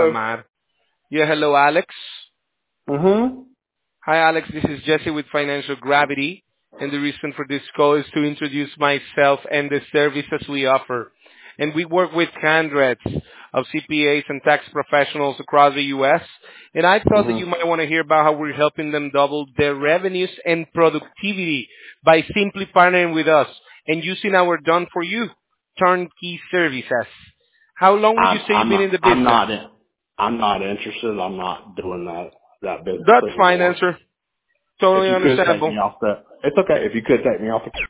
Hello. Amar. Yeah, hello, Alex. Mm-hmm. Hi, Alex. This is Jesse with Financial Gravity, and the reason for this call is to introduce myself and the services we offer. And we work with hundreds of CPAs and tax professionals across the U.S., and I thought that you Mm-hmm. might want to hear about how we're helping them double their revenues and productivity by simply partnering with us and using our done-for-you turnkey services. How long would you say you've been in the business? I'm not interested. I'm not doing that business That's fine anymore. answer. If Totally you could take understandable. me off it's okay. If you could take me off the